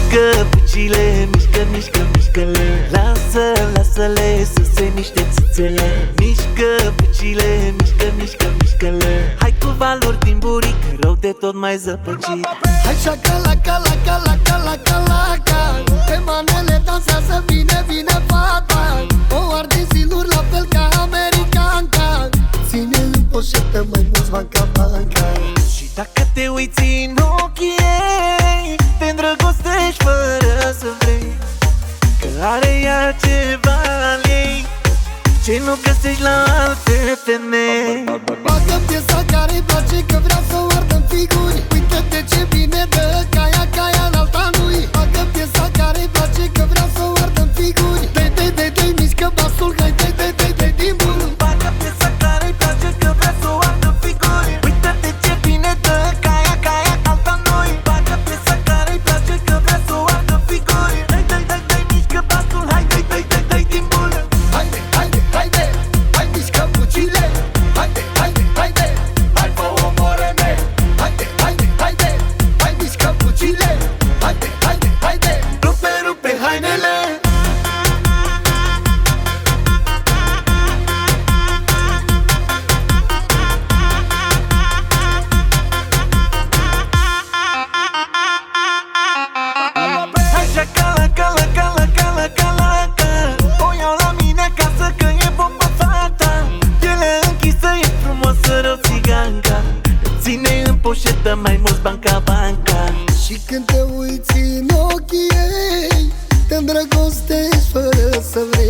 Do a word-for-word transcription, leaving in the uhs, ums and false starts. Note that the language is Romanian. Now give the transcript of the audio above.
Mișcă bucile, mișcă, mișcă, mișcă-le. Lasă, lasă-le să se miște țâțele. Mișcă bucile, mișcă, mișcă, mișcă-le. Hai cu valuri din buric, rău de tot mai zăpăcit. Hai șacala, cala, cala, cala, cala, cala. Pe manele dansează bine, bine fata. O arde ziluri la fel ca americanca. Ține în poșetă mai mulți banca, banca. Și dacă te uiți în ochii ei, te îndrăgostești fără să vrei, că are ea ceva al ei ce nu găsești la alte femei. Bagă piesa care-i place că vrea să o ardă în figuri. Uită-te ce bine dă caia, caia în alta lui. Bagă piesa care-i place că vrea să o ardă în figuri. Dai, dai, dai, dai, mișcă basul, hai, dai, dai, dai, dai, din bun. Bagă piesa care-i place că vrea să o ardă în figuri. Uită-te ce bine dă caia, caia în alta lui. Bagă piesa care-i place că vrea să o ardă în figuri. Dai, dai, dai, dai, mișcă basul, hai, dai, dai, dai, dai, din bun. Haide, haide, haide, hai mișcă bucile. Haide, haide, haide, hai fă omoră-ne. Haide, haide, haide, hai mișcă bucile. Haide, haide, haide, rupe, rupe hainele. Așa cala, cala, cala, cala, cala, cala. O iau la mine acasă că e bombă fata. Pielea închisă, e frumoasă, rău țiganca. Ține în poșetă mai mulți banca, banca. Și când te uiți în ochii ei, te îndrăgostești fără să vrei.